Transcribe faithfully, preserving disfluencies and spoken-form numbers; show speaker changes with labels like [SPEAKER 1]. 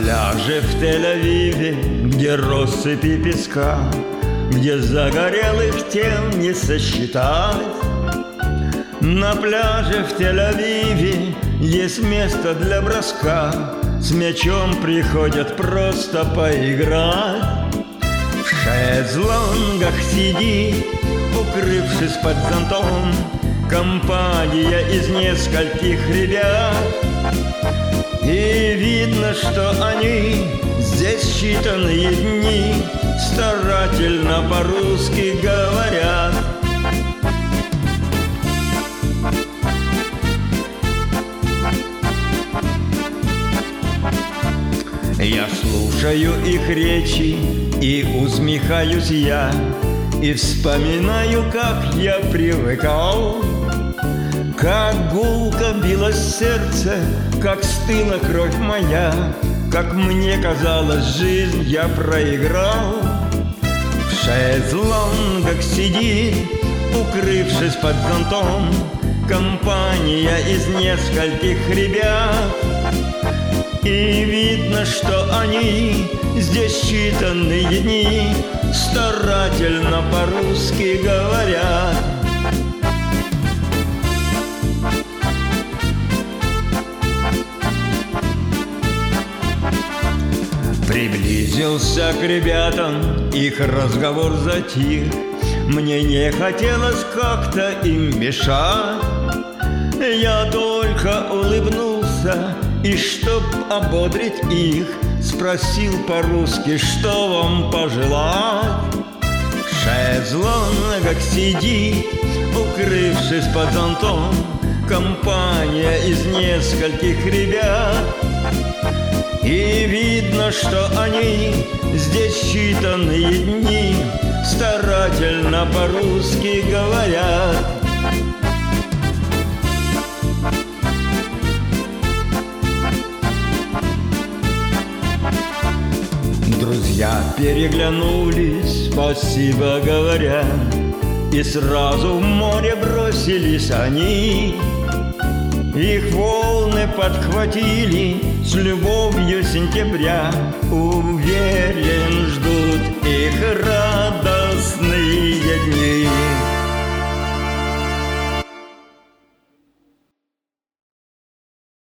[SPEAKER 1] пляже в Тель-Авиве, где россыпи песка, где загорелых тел не сосчитать. На пляже в Тель-Авиве есть место для броска, с мячом приходят просто поиграть. В шезлонгах сидит, укрывшись под зонтом, компания из нескольких ребят. И видно, что они здесь считанные дни старательно по-русски говорят. Я слушаю их речи, и усмехаюсь я, и вспоминаю, как я привыкал, как гулко билось сердце, как стыла кровь моя, как мне казалось, жизнь я проиграл. В шезлонгах сидит, укрывшись под зонтом, компания из нескольких ребят. И видно, что они здесь считанные дни старательно по-русски говорят. Приблизился к ребятам, их разговор затих. Мне не хотелось как-то им мешать. Я только улыбнулся и, чтоб ободрить их, спросил по-русски, что вам пожелать. В шезлонгах сидит, укрывшись под зонтом, компания из нескольких ребят. И видно, что они здесь считанные дни старательно по-русски говорят. Друзья переглянулись, спасибо говоря, и сразу в море бросились они. Их волны подхватили с любовью сентября, уверен, ждут их радостные дни.